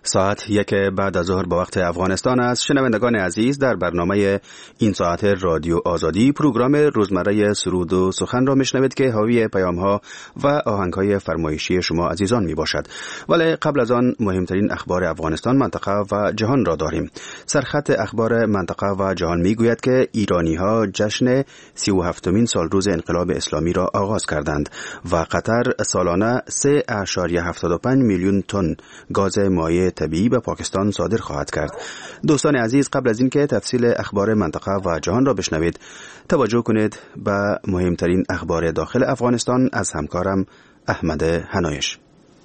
ساعت 1 بعد از ظهر به وقت افغانستان است. شنوندگان عزیز، در برنامه این ساعت رادیو آزادی پروگرام روزمره سرود و سخن را میشنوید که حاوی پیام‌ها و آهنگ‌های فرمایشی شما عزیزان میباشد. ولی قبل از آن مهمترین اخبار افغانستان، منطقه و جهان را داریم. سرخط اخبار منطقه و جهان میگوید که ایرانی‌ها جشن 37مین سالروز انقلاب اسلامی را آغاز کردند و قطر سالانه 3.75 میلیون تن گاز مایع طبیعی به پاکستان صادر خواهد کرد. دوستان عزیز، قبل از اینکه تفصیل اخبار منطقه و جهان را بشنوید، توجه کنید به مهمترین اخبار داخل افغانستان از همکارم احمد حنایش.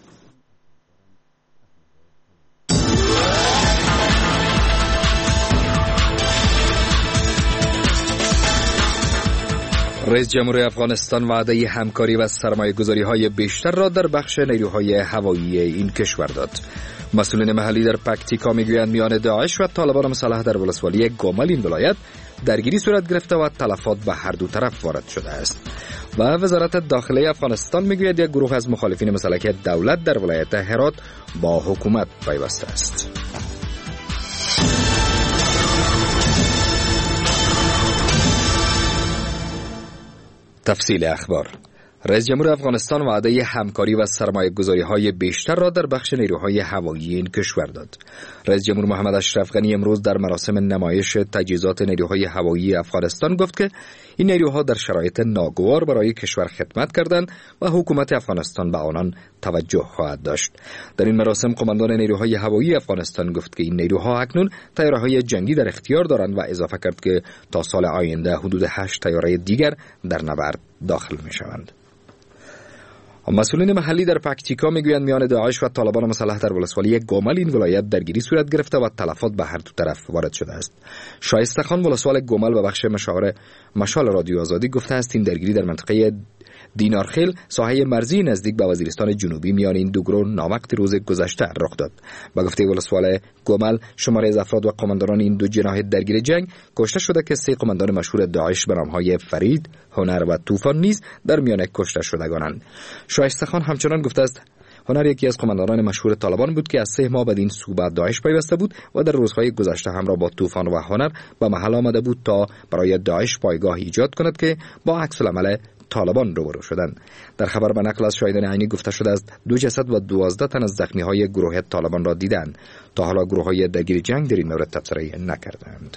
رئیس جمهور افغانستان وعده همکاری و سرمایه‌گذاری‌های بیشتر را در بخش نیروهای هوایی این کشور داد. مسئولین محلی در پکتیکا میگویند میان داعش و طالبان مسلح در ولسوالی گومل این ولایت درگیری صورت گرفته و تلفات به هر دو طرف وارد شده است. و وزارت داخلی افغانستان میگوید یک گروه از مخالفین مسلح دولت در ولایت هرات با حکومت پیوسته است. تفصیل اخبار. رئیس جمهور افغانستان وعده همکاری و سرمایه‌گذاری‌های بیشتر را در بخش نیروهای هوایی این کشور داد. رئیس جمهور محمد اشرف غنی امروز در مراسم نمایش تجهیزات نیروهای هوایی افغانستان گفت که این نیروها در شرایط ناگوار برای کشور خدمت کردند و حکومت افغانستان به آنان توجه خواهد داشت. در این مراسم قماندان نیروهای هوایی افغانستان گفت که این نیروها اکنون طیاره‌های جنگی در اختیار دارند و اضافه کرد که تا سال آینده حدود 8 طیاره دیگر در نبرد داخل می‌شوند. مسئولین محلی در پکتیکا میگویند میان داعش و طالبان مسلح در ولسوالی گومل این ولایت درگیری صورت گرفته و تلفات به هر دو طرف وارد شده است. شایسته خان ولسوال گومل به بخش مشال رادیو آزادی گفته است این درگیری در منطقه دینارخیل ساحه مرزی نزدیک به وزیرستان جنوبی میان این دو گروه ناموقت روز گذشته رخ داد. با گفته ولسوال گومل شماره از افراد و قماندانان این دو جناح درگیر جنگ کشته شده که 3 قماندان مشهور داعش به نامهای فرید، هنر و طوفان نیز در میان کشته شدگانند. شایسته خان همچنان گفته است هنر یکی از قماندانان مشهور طالبان بود که از 3 ماه بعد این سو به داعش پیوسته بود و در روزهای گذشته همراه با طوفان و هنر به محل آمده بود تا برای داعش پایگاه ایجاد کند که با عکس العمل طالبان روبرو شدند. در خبر به نقل از شاهدان عینی گفته شده است 2 جسد و 12 تن از زخمی‌های گروه طالبان را دیدند. تا حالا گروه‌های درگیر جنگ در این مورد تبصره نکردند.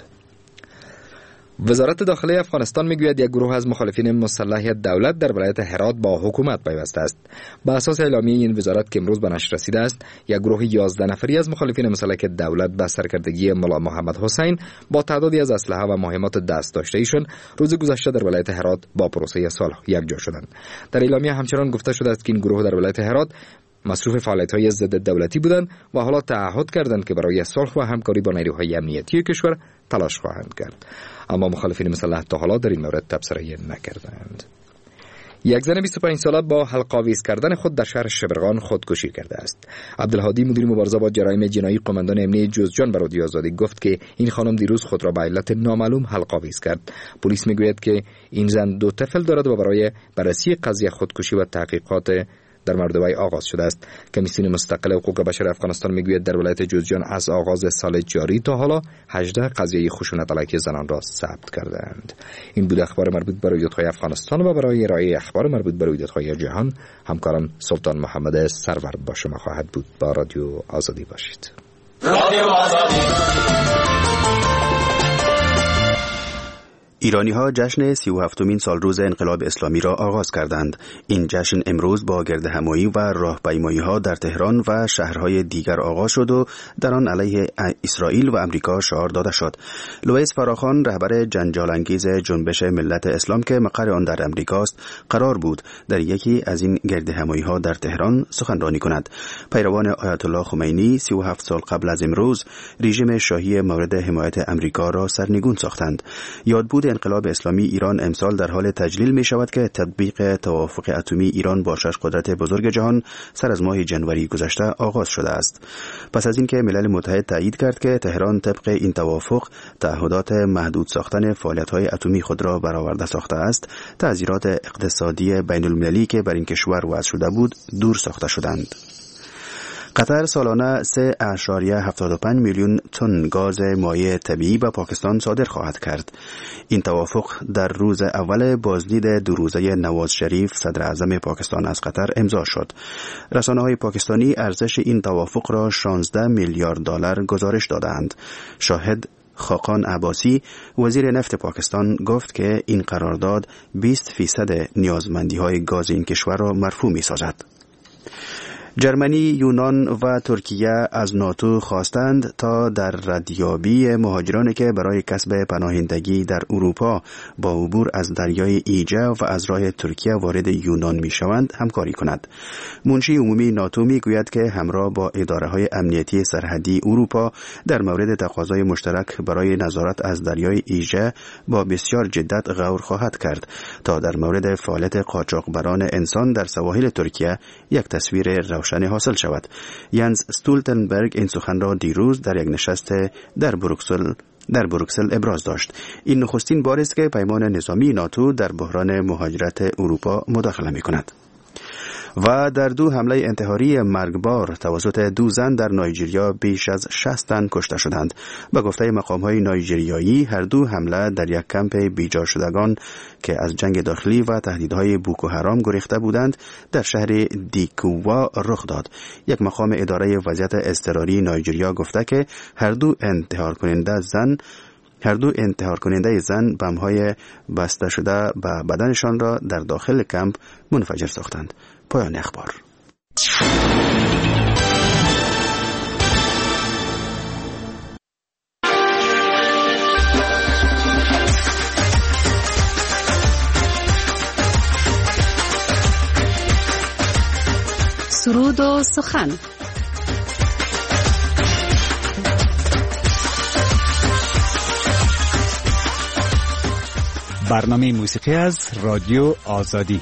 وزارت داخلی افغانستان میگوید یک گروه از مخالفین مسلح دولت در ولایت هرات با حکومت پیوسته است. بر اساس اعلامیه این وزارت که امروز به نشر رسیده است، یک گروه 11 نفری از مخالفین مسلح دولت به سرکردگی ملا محمد حسین با تعدادی از اسلحه و مهمات دست داشته ایشان روز گذشته در ولایت هرات با پروسه صلح یکجا شدند. در اعلامیه همچنان گفته شده است که این گروه در ولایت هرات مصروف فعالیت‌های ضد دولتی بودند و حالا تعهد کردند که برای صلح و همکاری با نیروهای امنیتی کشور تلاش خواهند کرد. اما مخالفین مسلح تا حالا در این مورد تبصره نکردند. یک زن 25 ساله با حلق‌آویز کردن خود در شهر شبرغان خودکشی کرده است. عبدالهادی مدیر مبارزه با جرایم جنایی قماندان امنیتی جوزجان به رادیو آزادی گفت که این خانم دیروز خود را به علت نامعلوم حلق‌آویز کرد. پلیس میگوید که این زن 2 طفل دارد و برای بررسی قضیه خودکشی و تحقیقات در مورد وی آغاز شده است. کمیسیون مستقل حقوق بشر افغانستان میگوید در ولایت جوزجان از آغاز سال جاری تا حالا 18 قضیه خشونت علیه زنان را ثبت کردند. این بود اخبار مربوط به رویدادهای افغانستان و برای ارائه اخبار مربوط به رویدادهای جهان همکارم سلطان محمد سرور با شما خواهد بود. با رادیو آزادی باشید. رادیو آزادی. ایرانی‌ها جشن 37مین سالروز انقلاب اسلامی را آغاز کردند. این جشن امروز با گردهمایی و راهپیمایی‌ها در تهران و شهرهای دیگر آغاز شد و در آن علیه اسرائیل و امریکا شعار داده شد. لوئیس فراخوان رهبر جنجال‌انگیز جنبش ملت اسلام که مقر آن در امریکاست قرار بود در یکی از این گردهمایی‌ها در تهران سخنرانی کند. پیروان آیت الله خمینی 37 سال قبل از امروز رژیم شاهی مورد حمایت امریکا را سرنگون ساختند. یادبود انقلاب اسلامی ایران امسال در حال تجلیل می شود که تطبیق توافق اتمی ایران با 6 قدرت بزرگ جهان سر از ماه جنوری گذشته آغاز شده است. پس از اینکه ملل متحد تایید کرد که تهران طبق این توافق تعهدات محدود ساختن فعالیت‌های اتمی خود را برآورده ساخته است، تعزیرات اقتصادی بین المللی که بر این کشور وضع شده بود دور ساخته شدند. قطر سالانه 3.75 میلیون تن گاز مایع طبیعی به پاکستان صادر خواهد کرد. این توافق در روز اول بازدید 2 روزه نواز شریف صدر اعظم پاکستان از قطر امضا شد. رسانه‌های پاکستانی ارزش این توافق را 16 میلیارد دلار گزارش دادند. شاهد خاقان عباسی وزیر نفت پاکستان گفت که این قرارداد 20% نیازمندی‌های گاز این کشور را مرفوع می‌سازد. جرمنی، یونان و ترکیه از ناتو خواستند تا در ردیابی مهاجرانی که برای کسب پناهندگی در اروپا با عبور از دریای ایجه و از راه ترکیه وارد یونان میشوند همکاری کند. منشی عمومی ناتو میگوید که همراه با اداره‌های امنیتی سرحدی اروپا در مورد تقاضای مشترک برای نظارت از دریای ایجه با بسیار جدت غور خواهد کرد تا در مورد فعالیت قاچاقبران انسان در سواحل ترکیه یک تصویر روشن حاصل شود. ینز استولتنبرگ این سخن را دیروز در یک نشست در بروکسل ابراز داشت. این نخستین بار است که پیمان نظامی ناتو در بحران مهاجرت اروپا مداخله می‌کند. و در 2 حمله انتحاری مرگبار توسط 2 زن در نایجریا بیش از 60 تن کشته شدند. به گفته مقام‌های نایجریایی هر 2 حمله در یک کمپ بیجا شدگان که از جنگ داخلی و تهدیدهای بوکو حرام گریخته بودند در شهر دیکووا رخ داد. یک مقام اداره وضعیت اضطراری نایجریا گفته که هر دو انتحار کننده زن بم‌های بسته شده به بدنشان را در داخل کمپ منفجر ساختند. پایان اخبار. سرود و سخن. برنامه موسیقی از رادیو آزادی.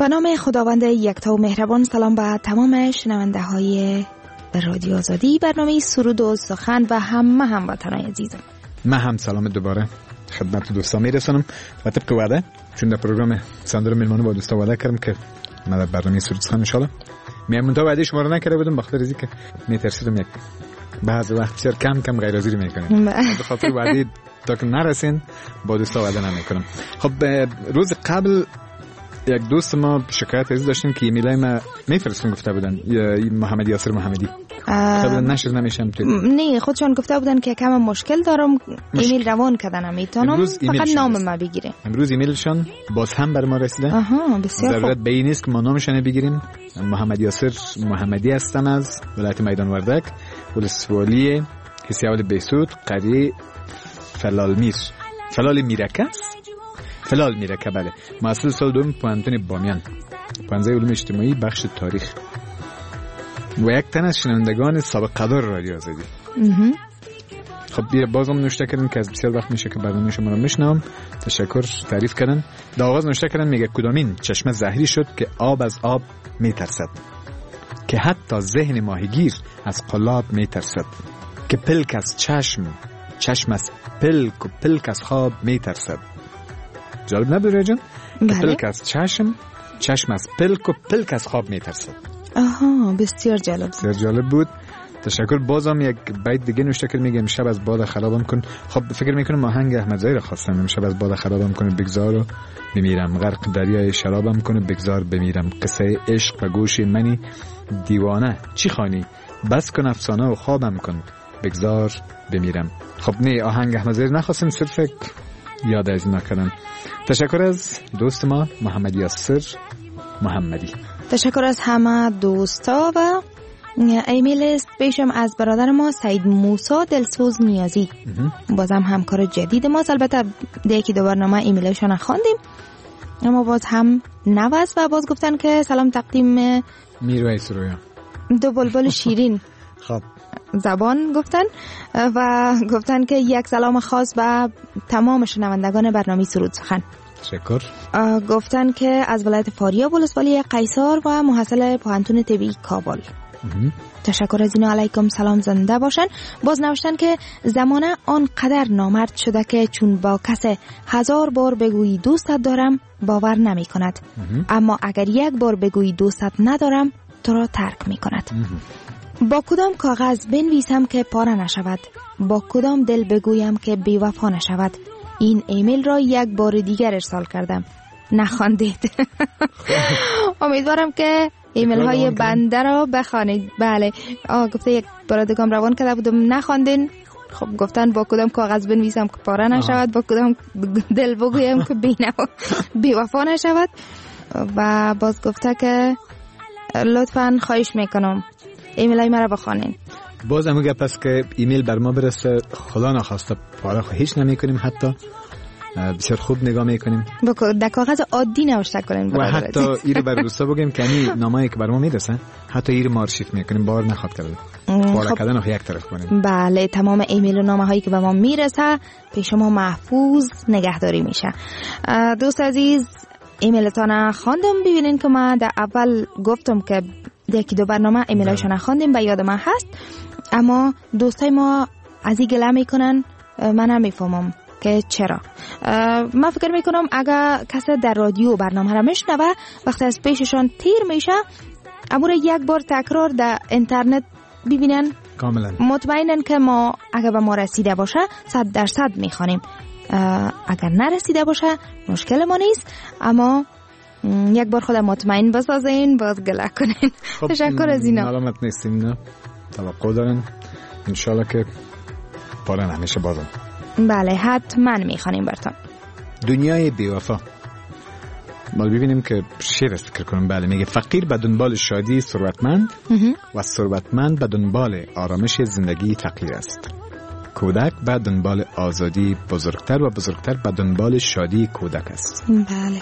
به نام خداوند یکتا و مهربان. سلام به تمام شنونده های رادیو آزادی، برنامه سرود و سخن و همه هموطنان عزیزم. من هم سلام دوباره خدمت دوستان میرسونم و طبق وعده، چون در پروگرام ساندر میلمانو با دوستا وعده کردم که من در برنامه سرود سخن ان شاء الله میام. وعده شما رو نکرده بودم بخاطر اینکه که میترسیدم یک بعضی وقت بسیار کم غیر حاضری میکنم. به خاطر وعده تا که نرسین با دوستا وعده نمیکنم. خب روز قبل یک دوست ما شکایت از داشتیم که ایمیلای ما میفرستون گفته بودن محمد یاسر محمدی قبلا نشر نمیشم تو. نه خودشون گفته بودن که کم مشکل دارم ایمیل روان کردن میتونم فقط نام ما بگیره. امروز ایمیلشون باز هم بر ما رسیده. بسیار خوب. ضرورت به این نیست که ما نامشون بگیریم. محمد یاسر محمدی هستم از ولایت میدان وردک، ولسوالی حسی اول بیسود، قریه فلال میرکه بله. محصل سال دوم پوهنتون بامیان، پوهنځی علوم اجتماعی بخش تاریخ و یک تن از شنوندگان سابق قدر رادیو آزادی. خب بازم نوشته کردن که از بسیار وقت میشه که برنامه شما رو میشنوم. تشکر. تعریف کردن. در آغاز نوشته کردن میگه کدامین چشمه زهری شد که آب از آب میترسد، که حتی ذهن ماهیگیر از قلاب میترسد، که پلک از چشم از پلک و پلک از خواب میترسد. جالب نبود رجان؟ بله. پلک از چشم از پلک و پلک از خواب میترسد. بسیار جالب بود. تشکر. بازم یک بیت دیگه نوشته کرد میگه امشب از باد خرابم کن. خب فکر میکنم آهنگ احمدزایی رو خواستم. امشب از باد خرابم کن بگذار و بمیرم، غرق دریای شرابم کن بگذار بمیرم، قصه عشق و گوش منی دیوانه چی خوانی، بس کن افسانه و خوابم کن بگذار بمیرم. خب نه آهنگ احمدزایی نخواستم، صرف یاد از اینا کردم. تشکر از دوست ما محمد یاسر محمدی. تشکر از همه دوستا و ایمیل است پیشم از برادر ما سید موسی دلسوز نیازی، بازم همکار جدید ما. البته یکی دو برنامه ایمیلشون خواندیم اما باز هم نوز و باز گفتن که سلام تقدیم میرویس رویا دو بلبل شیرین خب زبان گفتن و گفتن که یک سلام خاص به تمام شنوندگان برنامه سرود سخن. تشکر. گفتن که از ولایت فاریاب ولسوالی قیصر و محصل پوهنتون طبی کابل. تشکر از اینا. علیکم سلام، زنده باشن. باز نوشتن که زمانه آنقدر نامرد شده که چون با کس 1000 بار بگویی دوستت دارم باور نمی کند، اما اگر یک بار بگویی دوستت ندارم تو را ترک می کند. با کدام کاغذ بنویسم که پاره نشود، با کدام دل بگویم که بی وفا نشود. این ایمیل را یک بار دیگر ارسال کردم، نخواندید. امیدوارم که ایمیل های بنده را بخوانید. بله گفته یک بار دیگه روان کرده بودم نخواندین. خب گفتن با کدام کاغذ بنویسم که پاره نشود، با کدام دل بگویم که بی وفا نشود. و باز گفته که لطفاً خواهش میکنم ایمیل های مرا بخوانین. باز هم گفت پس که ایمیل بر ما برسه خدا نخواسته پاره هیچ نمی کنیم، حتی بسیار خوب نگاه میکنیم، در کاغذ عادی نوشته کنیم و حتی ایره بر دوستا بگیم که این نامه‌ای که بر ما میرسن حتی ایره ما آرشیو میکنیم، بار نخواد کرده پاره کردن رو یک طرف کنیم. بله تمام ایمیل و نامه هایی که به ما میرسه پیش ما محفوظ نگهداری میشه. دوست عزیز ایمیلتان خواندم. ببینین که ما در اول گفتم که یکی دو برنامه ایمیلایشون خواندیم و یاد من هست، اما دوستای ما از این گله میکنن من هم میفهمم که چرا. من فکر میکنم اگر کسی در رادیو برنامه را میشنوه وقتی از پیششان تیر میشه امور یک بار تکرار در اینترنت ببینن کاملا مطمئنن که ما اگر به ما رسیده باشه 100% میخوانیم، اگر نرسیده باشه مشکل ما نیست، اما یک بار خودم مطمئن بسازین باز گله کنین. خب تشکر از اینا. علامت نیستیم، نه توقع دارن انشالله که پاره نمیشه بازم. بله حتما میخوانیم براتون. دنیای بی‌وفا. ما ببینیم که شعر است فکر کنم. بله میگه فقیر به دنبال شادی ثروتمند و ثروتمند به دنبال آرامش زندگی فقیر است. کودک به دنبال آزادی بزرگتر و بزرگتر به دنبال شادی کودک است. بله.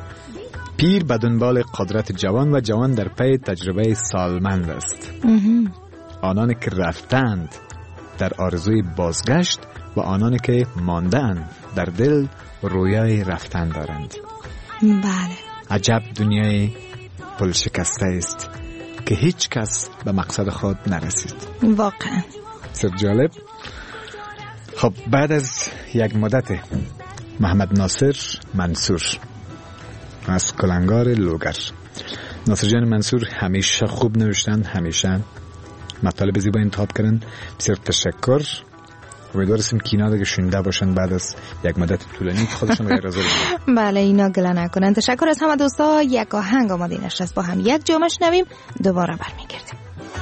پیر به دنبال قدرت جوان و جوان در پی تجربه سالمند است. آنانی که رفتند در آرزوی بازگشت و آنانی که ماندند در دل رویای رفتن دارند. بله. عجب دنیای پل شکسته است که هیچ کس به مقصد خود نرسید. واقعا بسیار جالب. خب بعد از یک مدت محمد ناصر منصور از کلنگار لوگر. ناصر جان منصور همیشه خوب نوشتن، همیشه مطالب زیبا انتخاب کردن. بسیار تشکر. امیدوارم که اینا دیگه شنیده باشن بعد از یک مدت طولانی که خودشون غیر حاضر بودن. بله اینا گله نکنن. تشکر از همه دوستا. یک آهنگ آماده نشست با هم یک جا شنویم، دوباره برمیگردیم.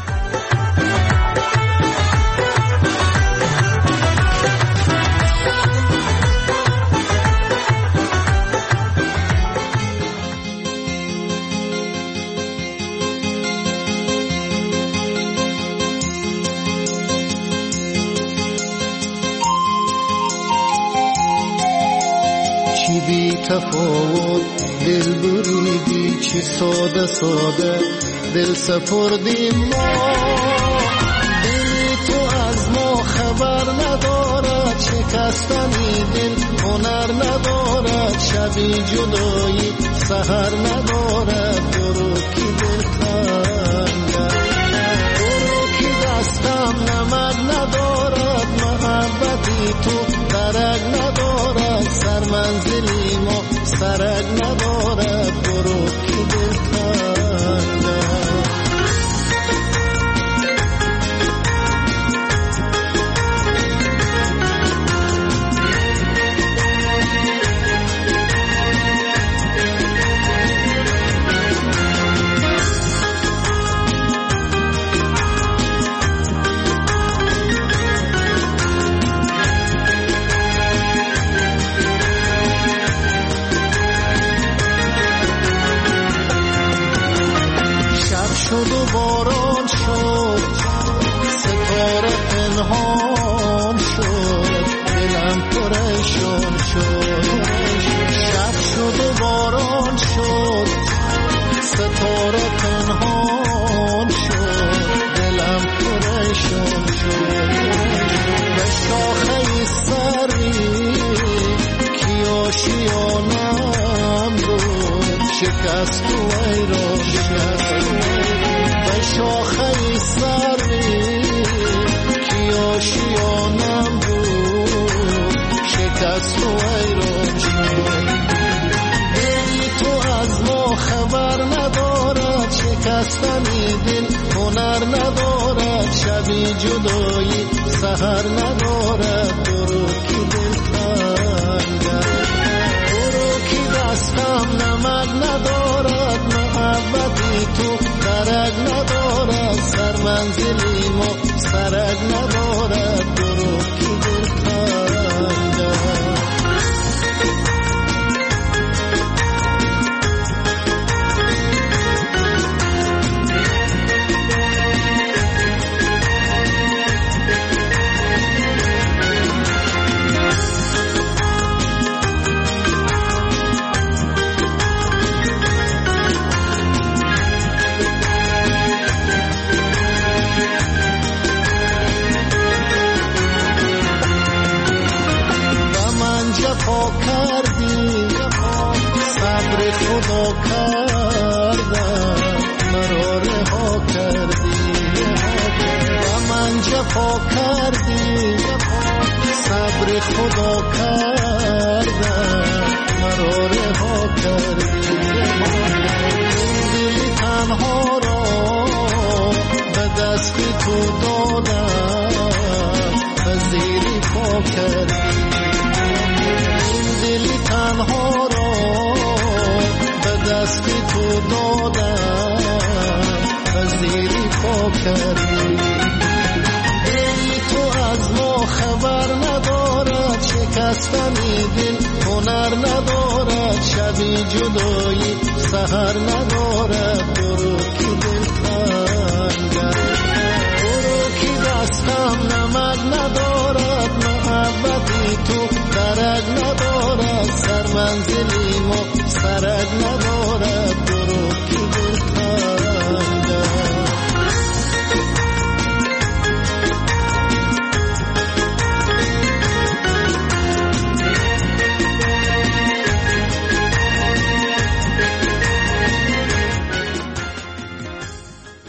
بی تفاوت دل بریدی، چی ساده ساده دل سپردیم ما. دل تو از ما خبر ندارد، شکستنی دل هنر ندارد، شبی جدایی سحر ندارد. برو کی دل تنگه، برو کی دستم نمک ندارد، محبتی تو درک ندارد، سر منزلی ما سرک ندارد. برو کی دل تنگه. شد و باران شد، ستاره پنهان شد، دلم پریشان شد. شب شد و باران شد، ستاره پنهان شد، دلم پریشان شد. به شاخه سری کی آشیانم بود، شکست و ایران شد. شاخه سری کی آشیانم بود، شکست و ایران شد. دل تو از ما خبر ندارد، شکستنی دل هنر ندارد، شبی جدایی سحر ندارد. برو کی دل تنگه، برو کی دستم نمک ندارد، محبتی تو درک ندارد، سر منزلی ما سرک ندارد. برو کی دل تنگه. جفا کردی، صبر خدا کردم، مرا رها کردی. و من جفا کردی، صبر خدا کردم، مرا رها کردی. دل تنها را به دست تو دادم، پذیری پا کردی. دل تنها را به دست تو دادم، پذیری پا کردی. دل تو از ما خبر ندارد، شکستنی دل هنر ندارد، شبی جدایی سحر ندارد. برو کی دل تنگه، برو کی دستم نمک ندارد، محبتی تو درک ندارد، سر منزلی ما سرک ندارد. برو کی دل تنگه.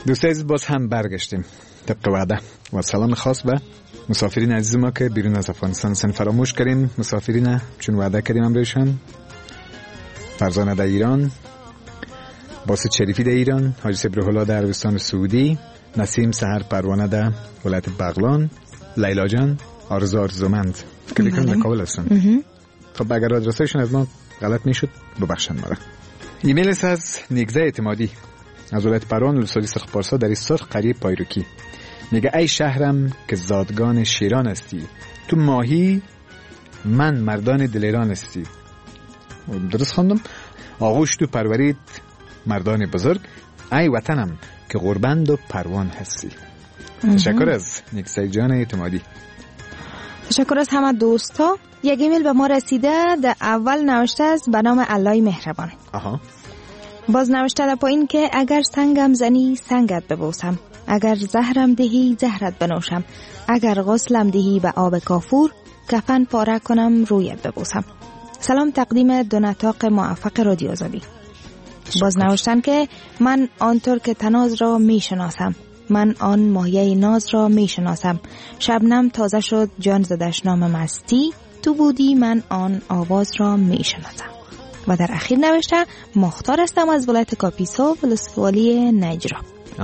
دوستای عزیز باز هم برگشتیم طبق وعده و سلام خاص به مسافرین عزیز ما که بیرون از افغانستان هستن. فراموش کردیم مسافرین چون وعده کردیم امروزشان فرزانه در ایران، باسط شریفی در ایران، حاجی صبرالله در عربستان سعودی، نسیم سحر پروانه در ولایت بغلان، لیلا جان آرزومند فکر کنم در کابل هستن. خب اگر آدرسشون از ما غلط میشد ببخشن ما را. ایمیل است از نیگزه اعتمادی از ولایت پروان ولسوالی سرخ پارسا در سرخ قریه پایروکی. میگه ای شهرم که زادگان شیران هستی، تو ماهی من مردان دلیران هستی. درست خواندم؟ آغوش تو پرورید مردان بزرگ، ای وطنم که غربند و پروان هستی. تشکر از نیگزه جان اعتمادی. تشکر از همه دوستا. یک ایمیل به ما رسیده، در اول نوشته است به نام الله مهربان. باز نوشته در پایین که اگر سنگم زنی سنگت ببوسم، اگر زهرم دهی زهرت بنوشم، اگر غسلم دهی به آب کافور، کفن پاره کنم رویت ببوسم. سلام تقدیم دو نطاق موفق رادیو آزادی. باز نوشتن که من آنطور که تناز را می شناسم، من آن مایه ناز را می شناسم، شبنم تازه شد جان زدش نام مستی، تو بودی من آن آواز را می شناسم. و در اخیر نوشته مختار هستم از ولایت کاپیسا ولسوالی نجراب.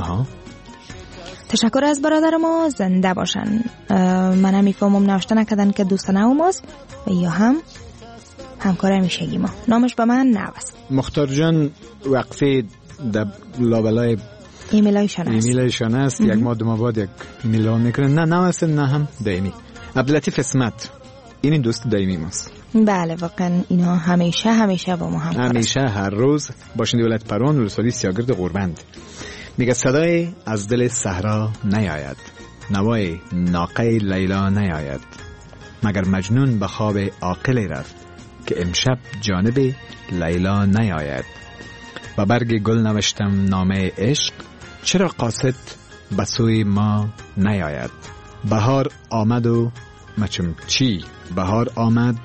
تشکر از برادر ما، زنده باشن. من هم میفهمم نوشته نکردن که دوستانه ماست و یا هم همکار همیشگی ما. نامش به من نوست. مختار جان وقفه در لابلای ایمیلایشان است. یک ماه دو ماه بعد یک ایمیل میکنن. نه هستن نه هم دائمی. عبداللطیف اسمت این دوست دائمی ماست. بله واقعا اینا همیشه با ما همیشه هر روز باشنده ولایت پروان ولسوالی سیاگرد غربند. میگه صدای از دل صحرا نیاید، نوای ناقه لیلا نیاید، مگر مجنون به خواب عاقل رفت که امشب جانب لیلا نیاید. و برگ گل نوشتم نامه عشق، چرا قاصد به سوی ما نیاید. بهار آمد و مچم چی، بهار آمد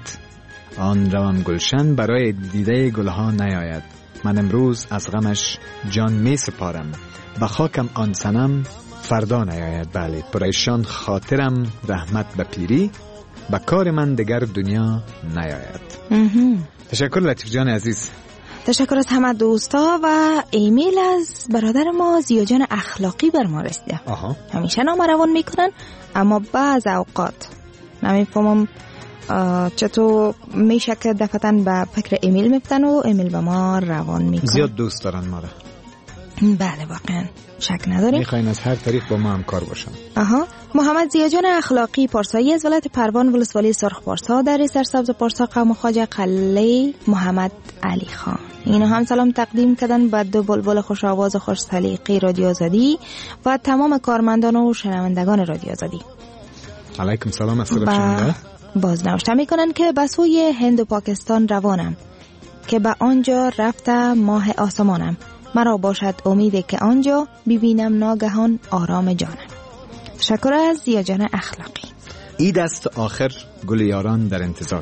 آن روم گلشن، برای دیده گلها نیاید. من امروز از غمش جان می سپارم، به خاکم آن صنم فردا نیاید. بله پریشان خاطرم رحمت به پیری، به کار من دگر دنیا نیاید. تشکر لطیف جان عزیز. تشکر از همه دوستا. و ایمیل از برادر ما زیاجان اخلاقی بر ما رسیده. همیشه نام روان میکنن اما بعض اوقات نمیفهمم چطور میشه که دفتن به فکر ایمیل میفتن و ایمیل به ما روان میکنن. زیاد دوست دارن ما را. بله واقعا شک نداریم. میخواین از هر طریق با ما همکار باشن. محمد زیاجان اخلاقی پارسایی از ولایت پروان ولسوالی سرخ پارسا در سرسبز پارسا قوم خواجه قله محمد علی خان. اینا هم سلام تقدیم کردن به دو بلبل خوش آواز و خوش سلیقه رادیو آزادی و تمام کارمندان و شنوندگان رادیو آزادی. علیکم سلام از خدمت. باز نوشته میکنن که به سوی هند و پاکستان روانم، که به آنجا رفته ماه آسمانم، مرا باشد امید که آنجا ببینم ناگهان آرام جانم. تشکر از زیاجان اخلاقی. اید است آخر گل یاران در انتظار.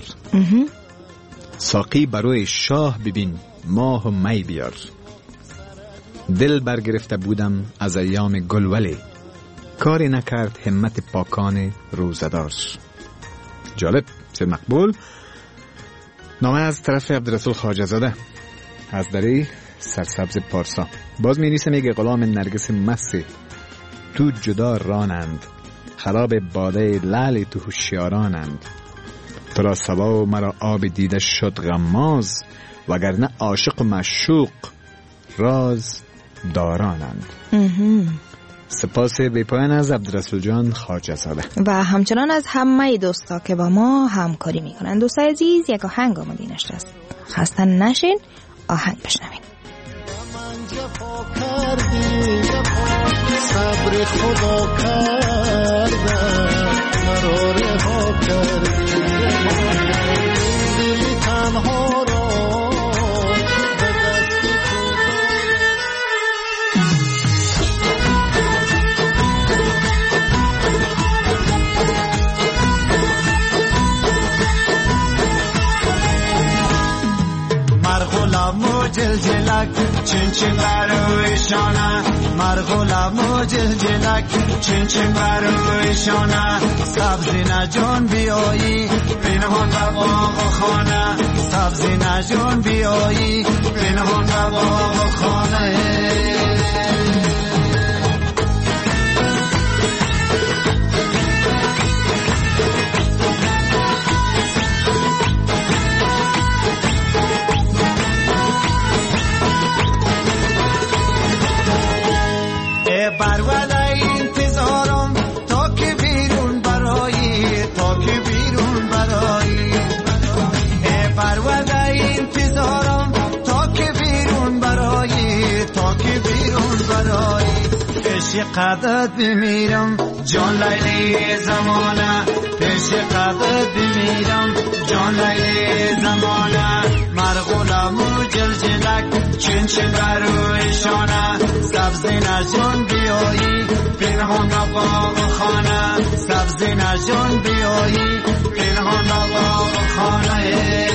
ساقی بروی شاه ببین ماه و می بیار. دل برگرفته بودم از ایام گل ولی کاری نکرد همت پاکان روزدار. جالب، بسیار مقبول. نامه از طرف عبدالرسول خواجه زاده از دری سرسبز پارسا. باز می نیسه میگه غلام نرگس مستی تو جدا رانند، خراب باده لعل تو هوشیارانند. تو را سبا و مرا آب دیده شد غماز، وگرنه عاشق و معشوق راز دارانند. سپاس بی‌پایان از عبدالرسول جان خواجه زاده و همچنان از همه دوستا که با ما همکاری میکنن. دوستای عزیز یک آهنگ آماده نشده است، خسته نشین، آهنگ بشنوین. صبر خدا کردم مرا رها کردی، دل تنها را به دست تو. مرغ و جلجلک چین چین برویشانه مرغولم جلجلک چین چین برویشانه سبزی نجان بیایی پنهان به باغ خانه سبزی نجان بیایی پنهان به باغ خانه پیش قدرت بمیرم جان لیلی زمانه پیش قدرت بمیرم جان لیلی زمانه مرغولم و جلجلک چین چین برویشانه سبزی نجان بیایی پنهان به باغ خانه سبزی نجان بیایی پنهان به باغ خانه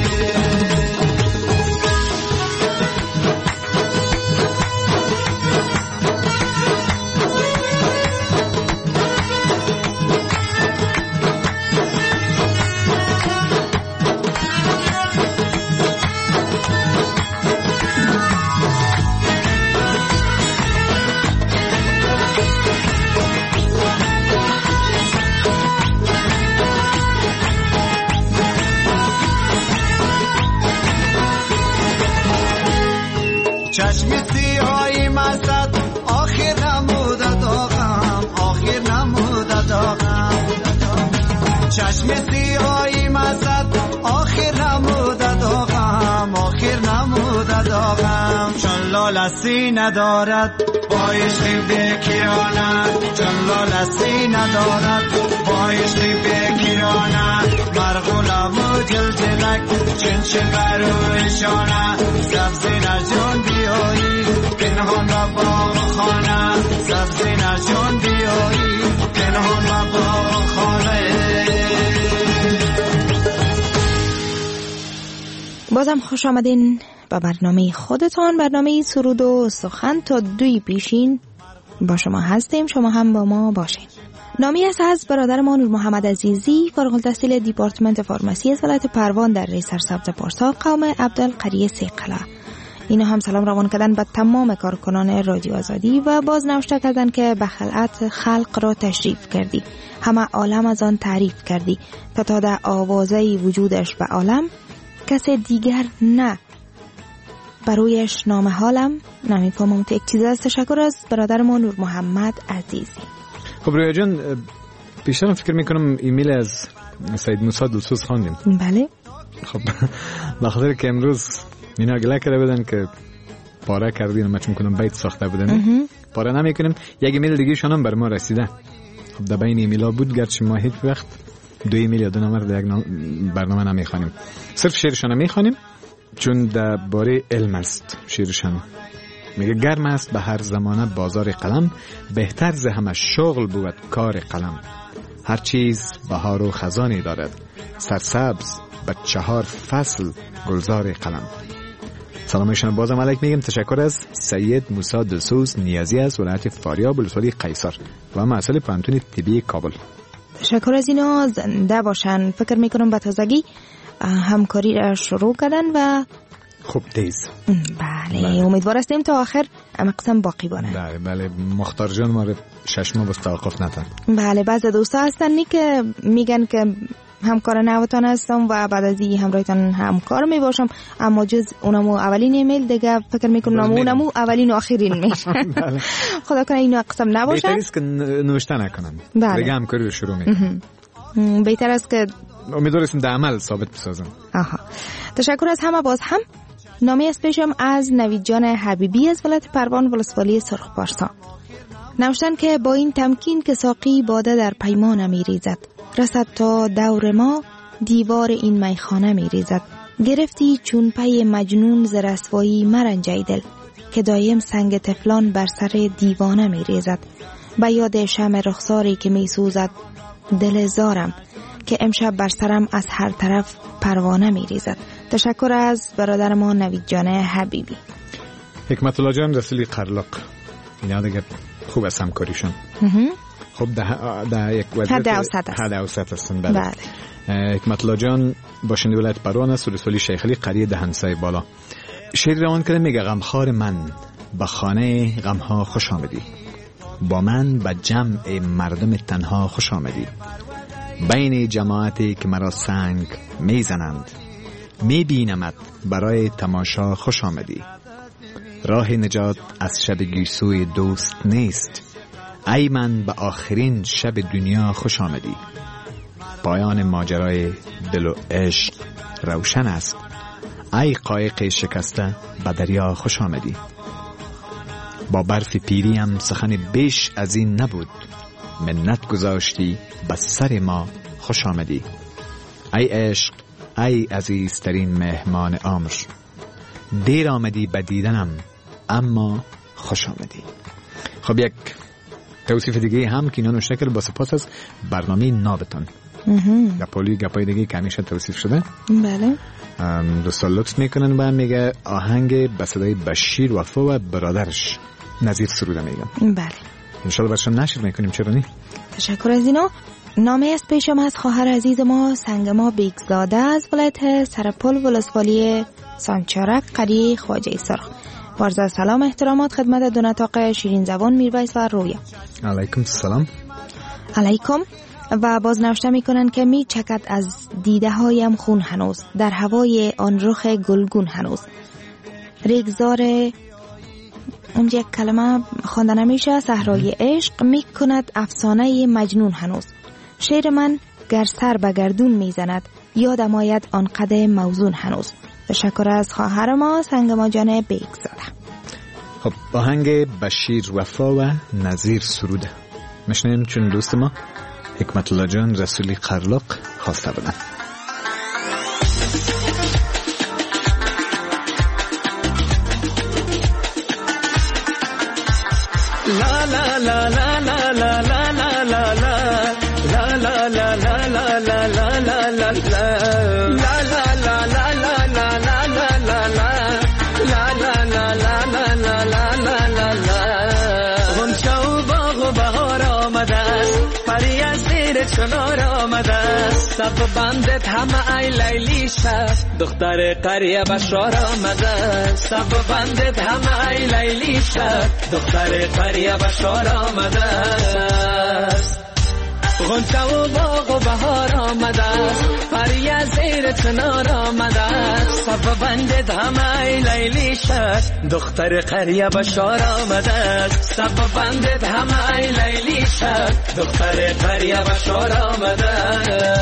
چشم سیاهی مستت آخر نموده داغم آخر نموده داغم چشم سیاهی مستت آخر نموده داغم آخر نموده داغم چون لالسی ندارد بایشتی بکیرانه چون لالسی ندارد بایشتی بکیرانه مرغولم و جلجلک چین چین برویشانه سبزی نجان بیایی پنهان به باغ خانه سبزی نجان بیایی پنهان به باغ خانه بازم خوش آمدین به برنامه خودتان، برنامه سرود و سخن. تا 2 پیشین با شما هستیم، شما هم با ما باشین. نامی است از برادر ما نور محمد عزیزی، فارغ التحصیل دیپارتمنت فارمسی از ولایت پروان در ری سرسبز پارسا، قوم عبدالقریه سیقلا. اینا هم سلام روان کردن به تمام کارکنان رادیو آزادی و باز نوشته کردن که به خلعت خلق را تشریف کردی، همه عالم از آن تعریف کردی، تا در آوازه وجودش به عالم کس دیگر نه، برویش نام حالم نمیفهمم تو یک چیز از. تشکر از برادر ما نور محمد عزیزی. خب رویا جان، بیشتر فکر میکنم ایمیل از سید موسی دلسوز خواندیم. بله. خب بخاطر که امروز اینا گله کرده بودن که پاره کردین، من چون میکنم بیت ساخته بودن پاره نمیکنیم. یک ایمیل دیگه شانم بر ما رسیده. خب در بین ایمیلا بود، گرچه ما هیچ وقت 2 ایمیل یا 2 نامه در یک برنامه نمیخوانیم، صرف شعرشان میخوانیم چون در باره علم است. شعرشان میگه گرم است به هر زمانه بازار قلم، بهتر ز همه شغل بود کار قلم. هر چیز بهار و خزانی دارد، سرسبز به 4 فصل گلزار قلم. سلامشان بازم علیک میگم. تشکر از سید موسی دلسوز نیازی از ولایت فاریاب ولسوالی قیصر و مسئول پانتون طبی کابل. تشکر از اینا، زنده باشن. فکر میکنم به تازگی همکاری را شروع کردن و خوب تیز. بله. امیدوار هستیم تا آخر اما قسم باقی بانه. بله مختار جان ما رو 6 ماه بس توقف ندن. بله بعضی دوستا هستن که میگن که همکار نوتان هستم و بعد از این همراهتان همکار میباشم، اما جز اونمو اولین ایمیل دیگه فکر میکنم اونمو اولین و آخرین میشه. خدا کنه اینو قسم نباشه. بهتر است که نوشته نکنن. دیگه همکاری رو شروع میکنن. بهتر است که امیدوارم در عمل ثابت بسازم. تشکر از همه. باز هم نامی است پیشم از نوید جان حبیبی از ولایت پروان ولسوالی سرخ پارسا. نوشتن که با این تمکین که ساقی باده در پیمانه می ریزد، رسد تا دور ما دیوار این میخانه می ریزد. گرفتی چون پی مجنون ز رسوایی مرنجای دل، که دایم سنگ تفلان بر سر دیوانه می ریزد. به یاد شمع رخساری که می سوزد دل زارم، که امشب بر سرم از هر طرف پروانه می ریزد. تشکر از برادر ما نوید جان حبیبی. حکمت الله جان رسولی قرلاق، اینا دیگه خوب از همکاریشون. خب ده یک وضعیت حد اوسط هستن. بله. حکمت الله جان باشنده ولایت پروان است، رسولی شیخ علی قریه دهنسای بالا. شعر روان کرده، میگه غمخوار من به خانه غمها خوش آمدی، با من به جمع مردم تنها خوش آمدی، بین جماعتی که مرا سنگ میزنند میبینمت برای تماشا خوش آمدی، راه نجات از شب گیسوی دوست نیست، ای من به آخرین شب دنیا خوش آمدی، پایان ماجرای دل و عشق روشن است، ای قایق شکسته به دریا خوش آمدی، با برف پیریم سخن بیش از این نبود، منت گذاشتی به سر ما خوش آمدی، ای عشق ای عزیزترین مهمان عمر، دیر آمدی به دیدنم اما خوش آمدی. خب یک توصیف دیگه هم که اینا نوشته کرد، با سپاس از برنامه نابتان. گپای دیگه که همیشه توصیف شده. بله. دوستان لکس میکنن و میگه آهنگ به صدای بشیر وفا و برادرش نظیر سروده میگن. بله. انشالله برشان نشر میکنیم، چرا نی؟ تشکر از اینا. نامه است پیشم از خواهر عزیز ما سنگما بیگزاده از ولایت سرپل ولسوالی سانچارک قریه خواجه سرخ. عرض سلام احترامات خدمت دو نطاق شیرین زبان میرویس و رویا. علیکم السلام. علیکم. و باز نوشته میکنن که می چکد از دیده هایم خون هنوز، در هوای آن رخ گلگون هنوز، ریگزار اونجا یک کلمه خوانده نمیشه، صحرای عشق میکند افسانه مجنون هنوز، شعر من گر سر به گردون میزند یادم آید آن قد موزون هنوز. تشکر از خواهر ما سنگما جان بیگزاده. خب آهنگ بشیر وفا و نظیر سروده مشنیم، چون دوست ما حکمت الله جان رسولی قرلاق خواسته بودن. لا لا لا لا لا لا لا لا لا لا لا لا لا لا لا لا لا لا چنار آمده صف بندت همه ای لیلی شد، دختر قریه بشار آمده صف بندت همه ای لیلی شد، دختر قریه بشار آمده غنچه و باغ و بهار آمده پریه زیر چنار آمده صف بندت همه ای لیلی شد، دختر قریه بشار آمده صف بندت همه ای لیلی شد، دختر قریه بشار آمده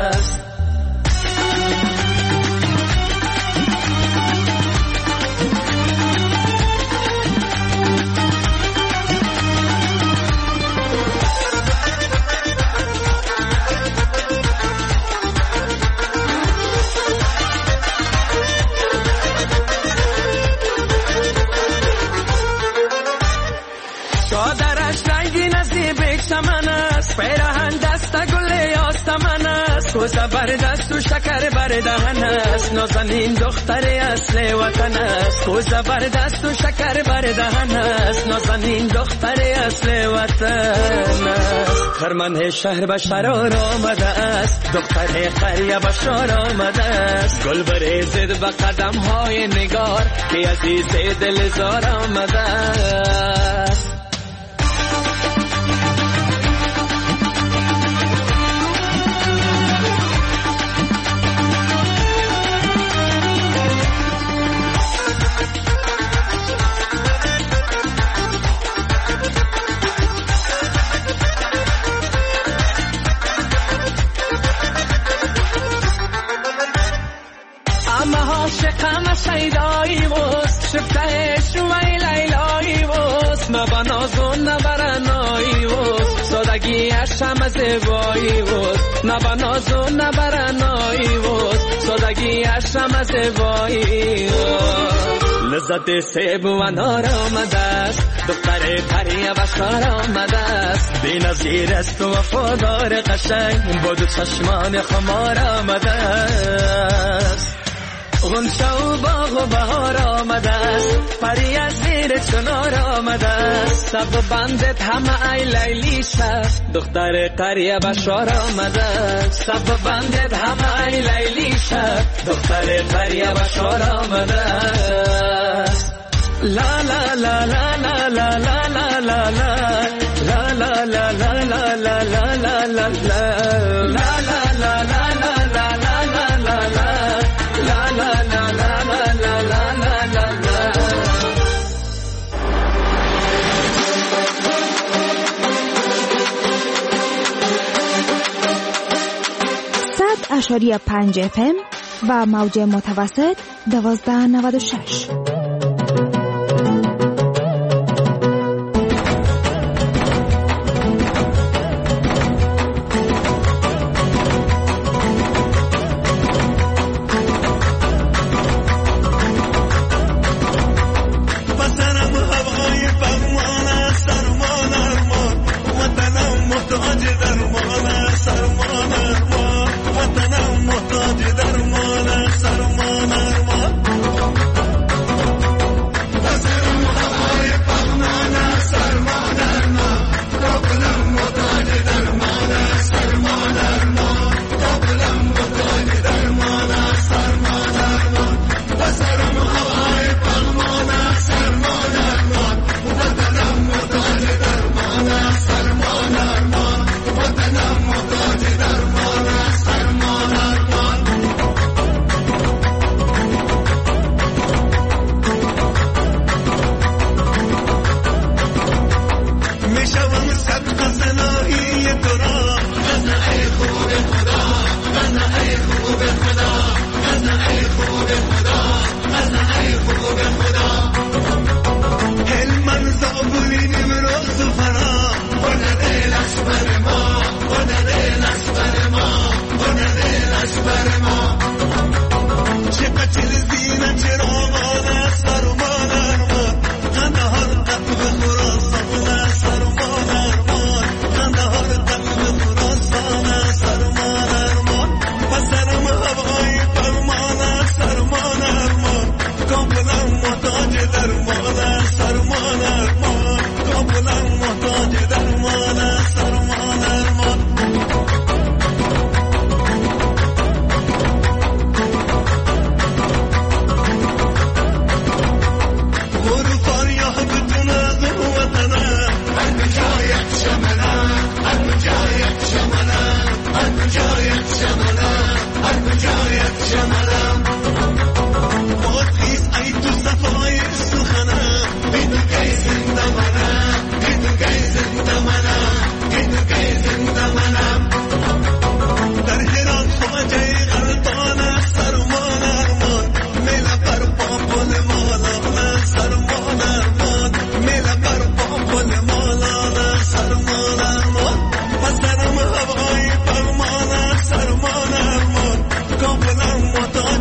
پیراهن دست گل آستمان است، کوزه بر دست و شکر بر دهن است، نازنین دختر اصل وطن است، کوزه بر دست و شکر بر دهن است، نازنین دختر اصل وطن است، خرمن شهر به شرار آمده است، دختر قریه به شار آمده است، گل بریزد به قدم های نگار که عزیز دل زار آمده است. شیدایی وست شبته شوی لیلایی وست نبنازون نبرنایی وست سادگیش هم زیبایی وست نبنازون نبرنایی وست سادگیش هم زیبایی وست لذت سیب و انار آمده است، دختر پریه بشار آمده است، بی نظیر است و وفادار قشنگ با دو چشمان خمار آمده است. غنچه و باغ و بهار آمده است، پری از زیر چنار آمده است. سب بندت همه ای لیلی شب، دختر قریه بشار آمده است. سب بندت همه ای لیلی شب، دختر قریه بشار آمده است. لا لا لا لا لا لا لا لا لا لا لا لا لا لا لا لا لا لا اشاری 5 FM و موج متوسط 1296. محتاج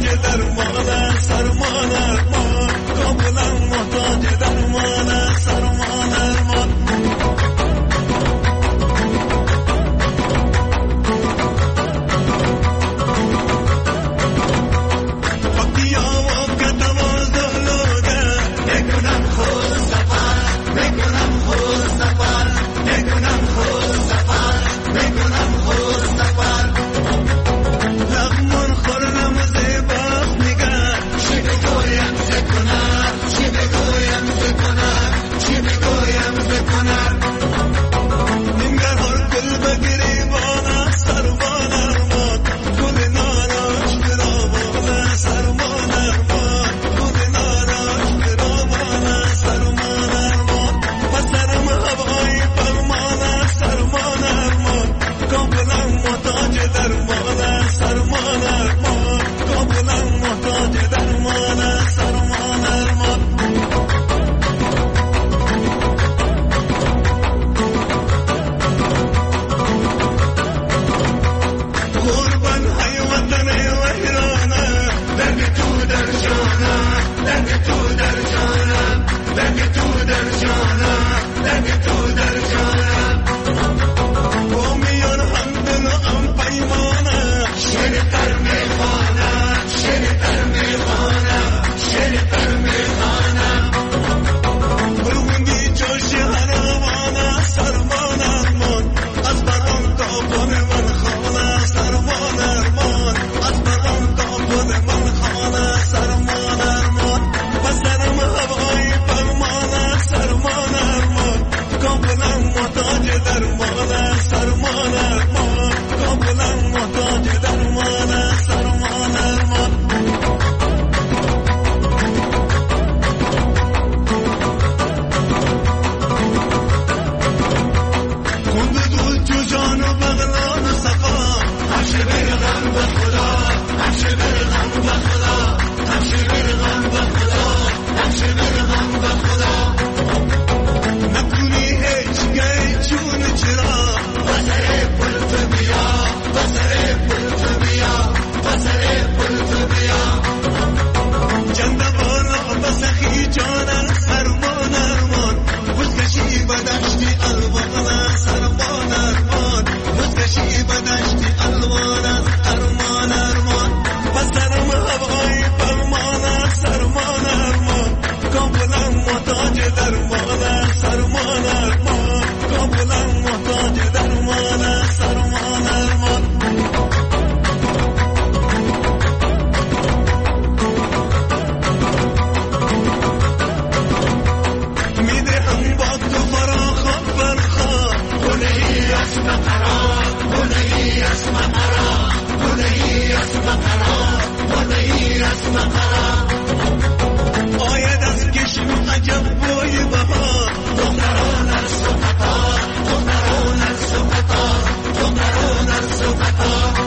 جانم سرمان ارمان بزگشی بدشتی الوان سرمان ارمان بزگشی بدشتی الوان ارمان ارمان بسرم هوای فرمان سرمان ارمان کاملا محتاج درمان سرمان ارمان کاملا محتاج درمان سرمان ارمان میدهم با تو فراخان برخواد گنهی اسم قرار گنهی اسم قرار گنهی اسم قرار گنهی اسم قرار آید از کشم عجب بوی بهار دختران از سقطار دختران از سقطار دختران از سقطار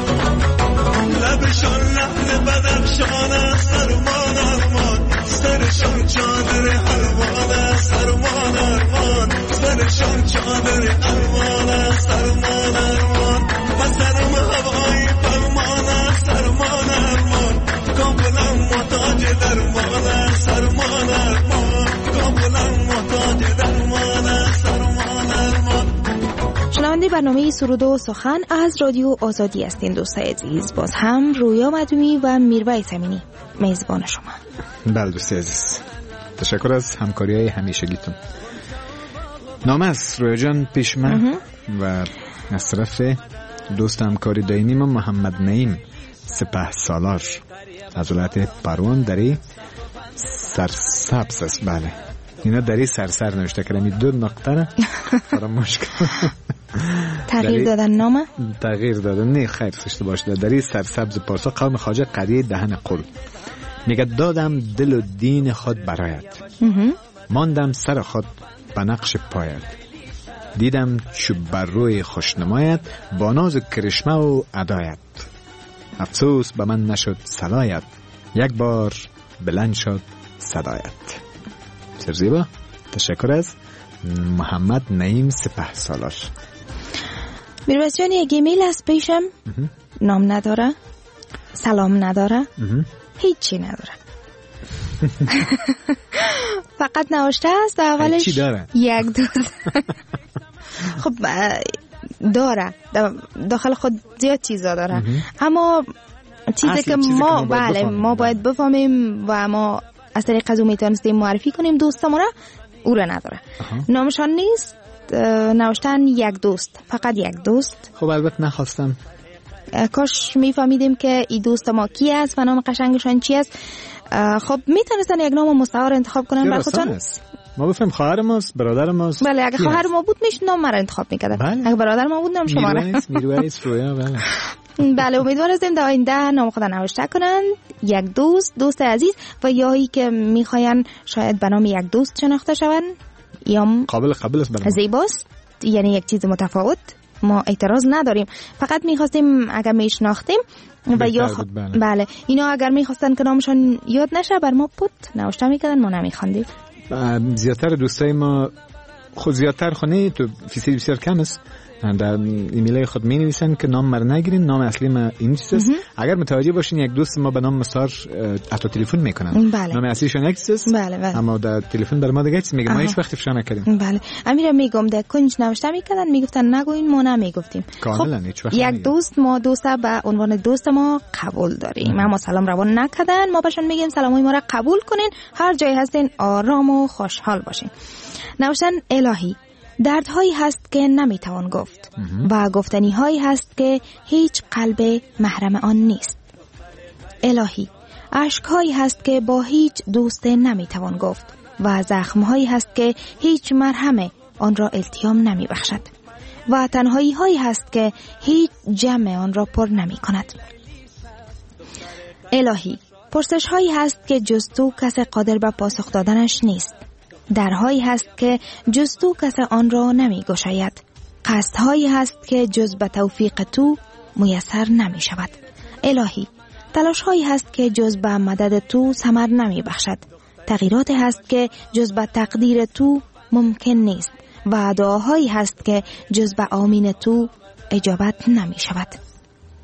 لبشان لحن بدخشان سرمان ارمان سرشان چادر حلوان سرمان ارمان سرشان چادر حلوان سرمان ارمان و سرم هوای فرمان سرمان ارمان کاملا محتاج درمان سرمان ارمان کاملا محتاج درمان سرمان ارمان. شنونده برنامه سرود و سخن از رادیو آزادی هستین دوستای عزیز. باز هم رویا مدومی و میرویس امینی میزبان شما. بله دوستای عزیز، تشکر از همکاری‌های همیشگیتون. نام است رویا جان پیش من و از طرف دوست همکاری دائمی ما محمد نعیم سپهسالار از ولایت پروان دری سرسبز است. بله اینا دری سرسر نوشته کردم، دو نقطه را فراموش کردم. تغییر دادن نام؟ تغییر دادن نه خیر سشته باشه. دری سرسبز پارسا قوم خواجه قریه دهن قل میگه دادم دل و دین خود برایت ماندم سر خود به نقش پایت دیدم چو بر روی خوشنمایت با ناز کرشمه و ادایت افسوس به من نشد صلایت یک بار بلند شد صدایت. سرزیبا تشکر از محمد نعیم سپهسالار. میرویس جان یک ایمیل از پیشم نام نداره، سلام نداره، هیچی نداره. فقط نوشته است و اولش چی داره؟ یک دوست. خب داره داخل خود زیاد چیزا داره، اما چیزی که ما بله ما باید بفهمیم و ما از طریق از اون میتونستیم معرفی کنیم دوستمون را، او را نداره. نامشان نیست، نوشتن یک دوست، فقط یک دوست. خب البته نخواستم، کاش میفهمیدیم که این دوست ما کی است و نام قشنگشان چی است. خب میتونستن یک نام مستعار انتخاب کنن برای خودشان. ما بفهم خواهر ماست، برادر ماست. بله اگه خواهر ما بود میشه نام مرا انتخاب میکردن. بله. اگه برادر ما بود نام شما را. میرویس رویا. بله بله امیدوار هستیم در آینده نام خود نوشته کنن. یک دوست عزیز و یاهایی که میخواین شاید به نام یک دوست شناخته شون یا قابل است برام. زیباست، یعنی یک چیز متفاوت، ما اعتراض نداریم. فقط میخواستیم اگر میشناختیم و یا بله اینا اگر میخواستن که نامشان یاد نشه بر ما پوت نوشته میکردن، ما نمیخواندیم. زیادتر دوستای ما خود زیادتر خونه تو فیصد بسیار کم است در ایمیل خود می نویسن که نام مر نگیرین، نام اصلی ما این چیست. اگر متوجه باشین یک دوست ما به نام مستعار حتی تلفن میکنن. بله. نام اصلیشون یک چیست. بله. اما در تلفن بر ما دیگه چیز میگن، ما هیچ وقت افشا نکردیم. بله امیرم میگم در کنج نوشته میکردن، میگفتن نگوین، ما نمیگفتیم. کاملا خب یک دوست ما دوست به عنوان دوست ما قبول داریم. اما سلام روان نکردن، ما بهشون میگیم سلامای ما را قبول کنین، هر جای هستین آرام و خوشحال باشین. نوشتن الهی دردهایی هست که نمیتوان گفت و گفتنی هایی هست که هیچ قلب محرم آن نیست. الهی اشکهایی هست که با هیچ دوست نمیتوان گفت و زخمهایی هست که هیچ مرهم آن را التیام نمی بخشد و تنهایی هایی هست که هیچ جمع آن را پر نمی کند. الهی پرسش هایی هست که جز تو کس قادر به پاسخ دادنش نیست، درهایی هست که جز تو کس آن را نمی گشاید، قصدهایی هست که جز به توفیق تو میسر نمی شود. الهی تلاشهایی هست که جز به مدد تو ثمر نمی بخشد، تغییراتی هست که جز به تقدیر تو ممکن نیست و دعاهایی هست که جز به آمین تو اجابت نمی شود.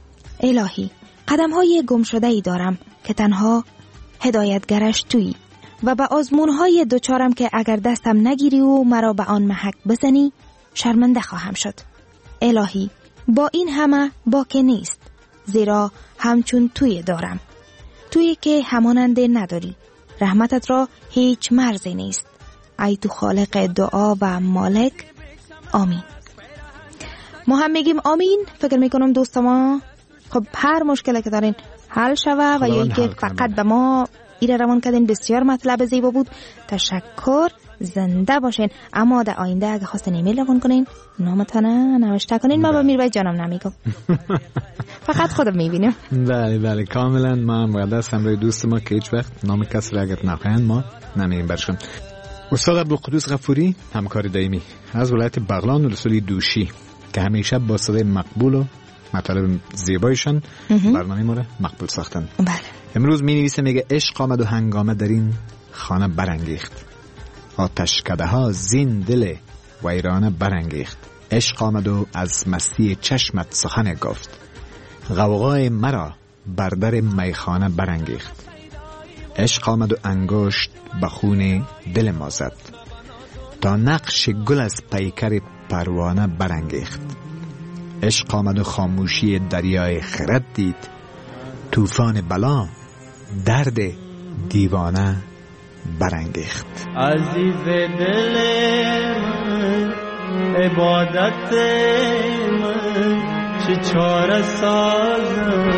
الهی قدمهای گم شده ای دارم که تنها هدایتگرش تویی و به آزمونهای دوچارم که اگر دستم نگیری و مرا به آن محک بزنی شرمنده خواهم شد. الهی با این همه باکی نیست، زیرا همچون توی دارم، توی که هماننده نداری، رحمتت را هیچ مرزی نیست. ای تو خالق دعا و مالک، آمین. ما هم میگیم آمین. فکر میکنم دوست ما خب هر مشکلی که دارین حل شوه و یا اینکه فقط به ما ایره روان کردین. بسیار مطلب زیبا بود، تشکر، زنده باشین. اما در آینده اگه خواستین ایمیل روان کنین نامتانه نوشته کنین، ما با میربای جانم نمیگم. فقط خودم میبینیم. بله کاملا. ما هم باید دست همراه دوست ما که هیچ وقت نام کسی را اگر نخواهند ما نمیگیم برشون. استاد عبدالقدوس غفوری، همکار دائمی از ولایت بغلان و رسولی دوشی که همیشه با صدای مقبول و مطالب زیبایشان برنامه ما را مقبول ساختن. بله. امروز می نویسه، میگه عشق آمد و هنگامه در این خانه برانگیخت، آتشکده ها زین دل ویرانه برانگیخت. عشق آمد و از مستی چشمت سخن گفت، غوغای مرا بر در میخانه برانگیخت. عشق آمد و انگشت به خون دل ما زد، تا نقش گل از پیکر پروانه برانگیخت. عشق آمد و خاموشی دریای خرد دید، طوفان بلا درد دیوانه برانگیخت. عزیز دل من، عبادت من، چه چاره سازم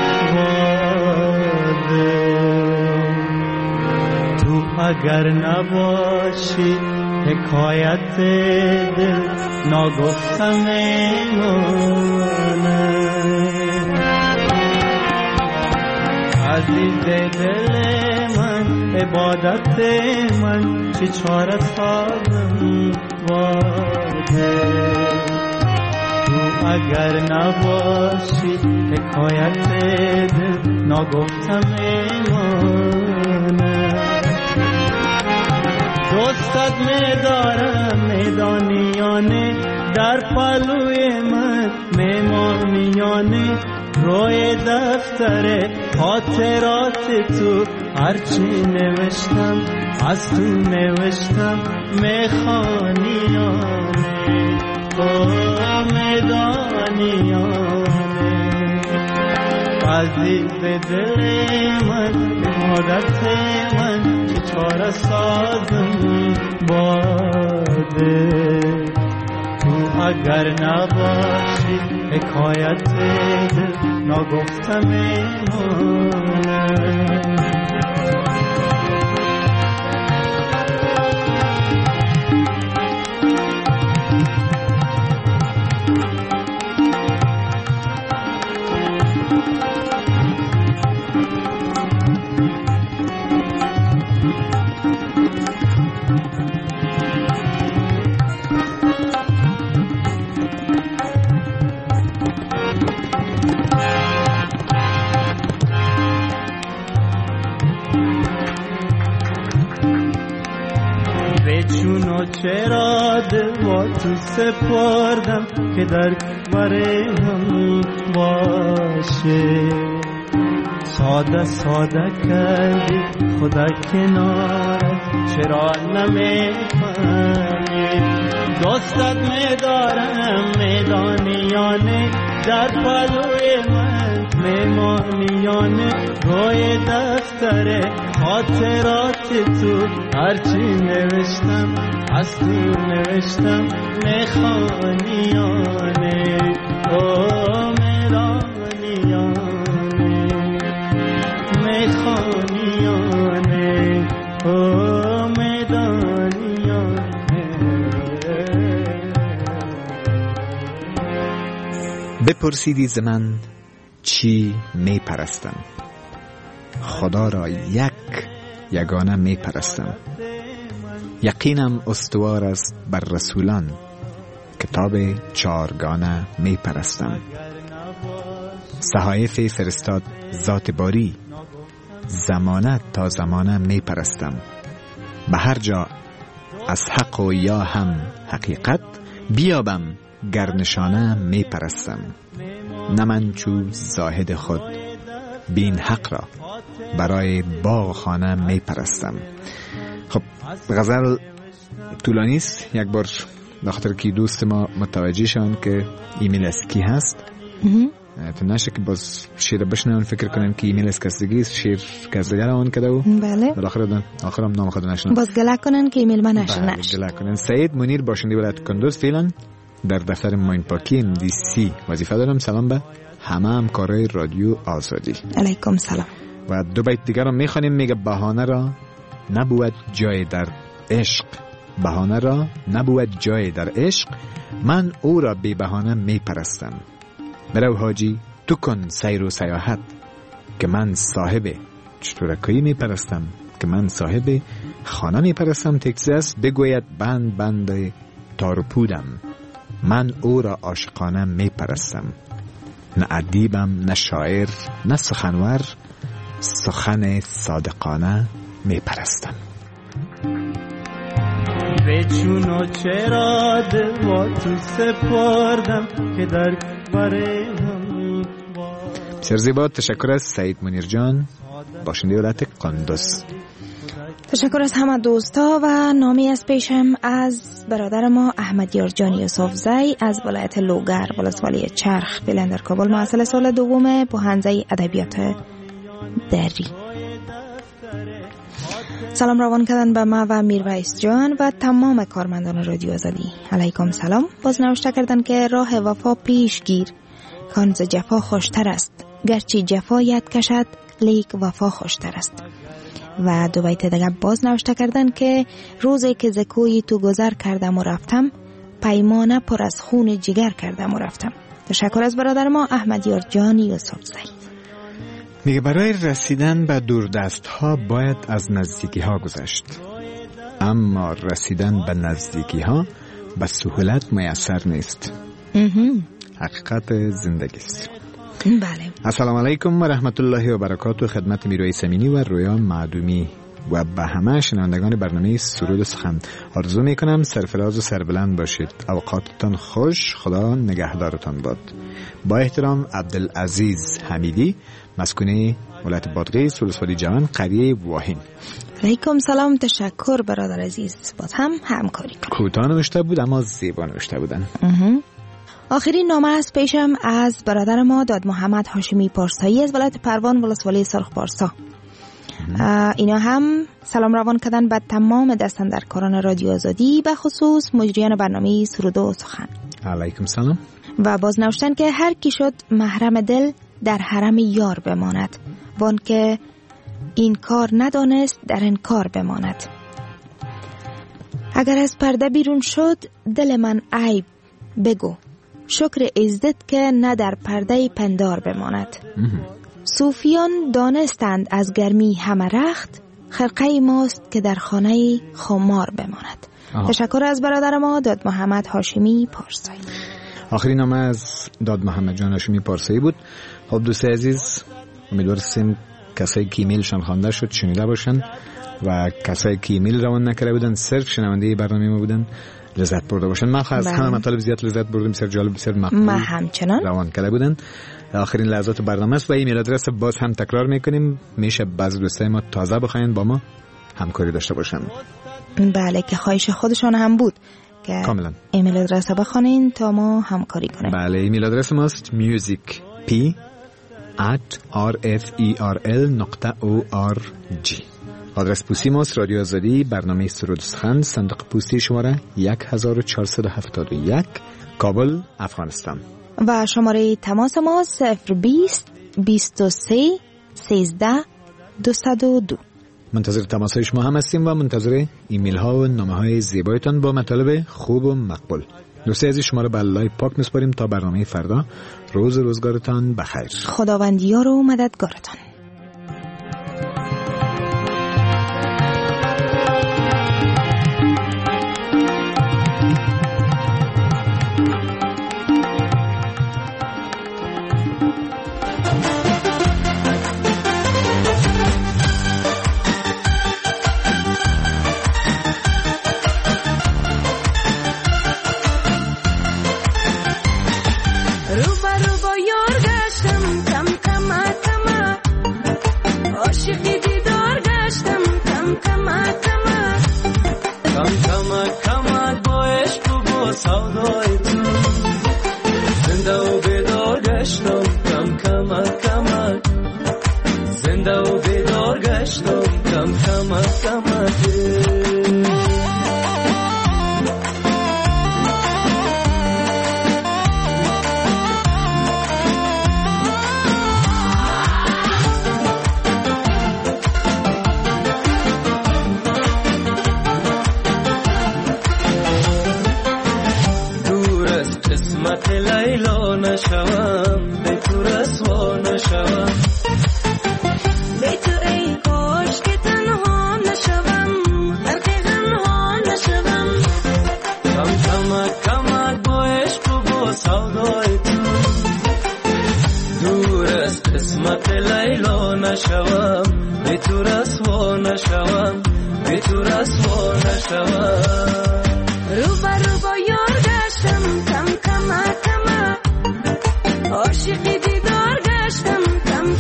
باده. تو اگر نباشی حکایت دل ناگفته میمونه. عزیز دل من، عبادت من، چه چاره سازم واده. تو اگر نباشی حکایت دل ناگفته میمونه. دوستت میدارم میدانیانه، در پلوی من میمانیانه. روی دفتر خاطرات تو هرچی نوشتم از تو نوشتم میخوانیانه. تو میدانیانه. عزیز دل من، عادت من، که چاره سازم باده. تو اگر نباشی حکایت دل ناگفته میمونه. چرا دل با تو سپردم که در برم باشه. ساده ساده کردی خدا کنارت، چرا نمیفهمی؟ دوستت میدارم میدانیانه، در پلوی من میمانیانه. روی دفتر خاطرات تو هرچی نوشتم از تو نوشتم میخوانیانه. او میرانیانه میخوانیانه. او میدانیانه. بپرسیدی ز من چی می پرستم، خدا را یک یگانه می پرستم. یقینم استوار است بر رسولان، کتاب چارگانه می پرستم. صحایف فرستاد ذات باری، زمانه تا زمانه می پرستم. به هر جا از حق و یا هم حقیقت، بیابم گرنشانه می پرستم. نه من چو زاهد خود بین حق را، برای باغ خانه می پرستم. خب غزل طولانی است، یک بار بخاطر که دوست ما متوجه شون که ایمیل از کی هست تو نشه که باز شیر بشنون فکر کنیم که ایمیل از کسیگی شیر کسیگر آن کده و بله آخرم نام خود نشنن باز گله کنن که ایمیل من نشه گله کنن. سعید منیر باشنده ولایت کندوز فعلا در دفتر ماین پاکی MDC وظیفه دارم. سلام به همه همکارای رادیو آزادی. علیکم سلام. و دو بیت دیگر رو میخوانیم. میگه بهانه را نبود جای در عشق، بهانه را نبود جای در عشق، من او را بی بهانه میپرستم. برو حاجی تو کن سیر و سیاحت که من صاحب چطورکایی میپرستم، که من صاحب خانه میپرستم. تکزاس بگوید بند بند تارپودم، من او را عاشقانه میپرستم. نه ادیبم نه شاعر نه سخنور، سخن صادقانه میپرستم. به چون و چرا دل با تو سپردم که در بره هم. بسیار زیبا. تشکر از سعید منیر جان باشنده ولایت قندوز. تشکر از همه دوستا و نامی از پیشم از برادر ما احمد یارجان یوسفزی از ولایت لوگر ولسوالی چرخ فعلا در کابل، محصل سال دوم پوهنځی ادبیات دری. سلام روان کردن به ما و میرویس جان و تمام کارمندان رادیو آزادی. علیکم سلام. باز نوشته کردن که راه وفا پیش گیر، کان ز جفا خوشتر است، گرچه جفا ید کشد لیک وفا خوشتر است. و دو بیت دیگه باز نوشته کردن که روزی که ز کوی تو گذر کردم و رفتم، پیمانه پر از خون جگر کردم و رفتم. تشکر از برادر ما احمد یارجان یوسفزی. میگه برای رسیدن به دوردست ها باید از نزدیکی ها گذشت، اما رسیدن به نزدیکی ها به سهولت میسر نیست. حقیقت زندگی است. بله. السلام علیکم و رحمت الله و برکاته. خدمت میرویس امینی و رویا معدومی و به همه شنوندگان برنامه سرود سخن آرزو میکنم سرفراز و سربلند باشید. اوقاتتان خوش، خدا نگهدارتان باد. با احترام عبدالعزیز حمیدی، مسکونی ولایت بادغیس ولسوالی جوان قریه واهین. علیکم سلام. تشکر برادر عزیز، باز هم همکاری کنیم. کوتاه نوشته بود اما زیبا نوشته بودن. آخرین نامه از پیشم از برادر ما داد محمد هاشمی پارسایی از ولایت پروان ولسوالی سرخ پارسا. اینا هم سلام روان کردن به تمام دستاندرکاران رادیو آزادی، به خصوص مجریان برنامه سرود و سخن. علیکم سلام. و باز نوشتن که هر کی شد محرم دل در حرم یار بماند، وان که این کار ندانست در انکار بماند. اگر از پرده بیرون شد دل من عیب بگو، شکر عزت که نه در پرده پندار بماند. صوفیان دانستند از گرمی همه رخت، خرقه ماست که در خانه خمار بماند. تشکر از برادر ما داد محمد هاشمی پارسایی. آخرین نامه از داد محمد جان هاشمی پارسایی بود. خب دوست عزیز، امیدوارم کسایی که ایمیلشان خوانده شد شنیده باشن و کسایی که ایمیل روان نکرده بودن صرف شنونده برنامه ما بودن لذت برده باشن. من از همه مطالب زیاد لذت بردم، بسیار جالب، بسیار مقبول همچنان روان کرده بودن. آخرین لحظات برنامه است و ایمیل آدرس باز هم تکرار میکنیم. میشه بعضی دوستای ما تازه بخواین با ما همکاری داشته باشن. بله که خواهش خودشان هم بود که کاملا ایمیل آدرس بخونین تا ما همکاری کنیم. بله ایمیل آدرس ماست musicp@rferl.org. آدرس پستی ماست رادیو آزادی، برنامه سرود سخن، صندوق پستی شماره 1471 کابل، افغانستان. و شماره تماس ما 020 23 13 202. منتظر تماس های شما هم هستیم و منتظر ایمیل ها و نامه های زیبایتان با مطالب خوب و مقبول. دوستی عزیز شما رو به الله پاک میسپاریم تا برنامه فردا. روز روزگارتان بخیر. خداوندیار و مددگارتان. کم کمک با عشق و با سودای تو زنده و بیدار گشتم کم کمک زنده و بیدار گشتم کم کمک لیلا نشوم به تو رسوا نشوم به تو ای کاش که تنها نشوم غرق غمها نشوم کمک با عشق و با سودای تو دور از قسمت لیلا نشوم به تو رسوا نشوم به تو رسوا نشوم رو با یار گشتم کم عاشقی دیدار گشتم کم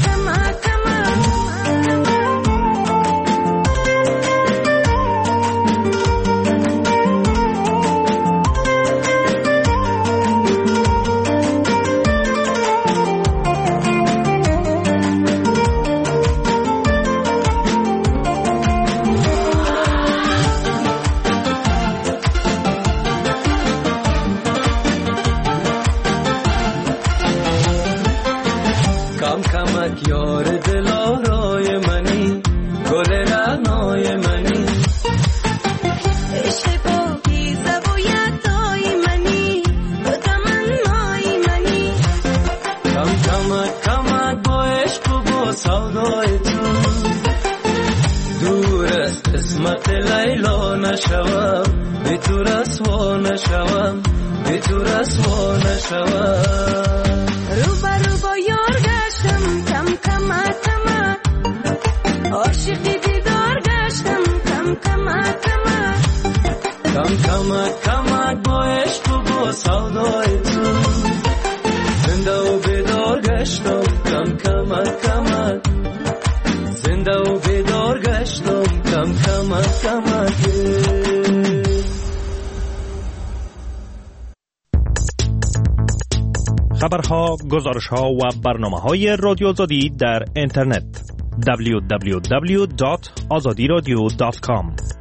کمک یار دلارای منی گل رعنای منی عشق پاکیزه و یدای منی و تمنای منی کمک با عشق و با سودای تو دور از قسمت لیلا نشوم به تو رسوا نشوم به تو رسوا نشوم رو با یار گشتم کم عاشقی دیدار گشتم کم کمک با عشق و با سودای تو زنده و بیدار گشتم کم زنده و بیدار گشتم کم خبرها، گزارش‌ها و برنامه‌های رادیو آزادی در اینترنت www.azadiradio.com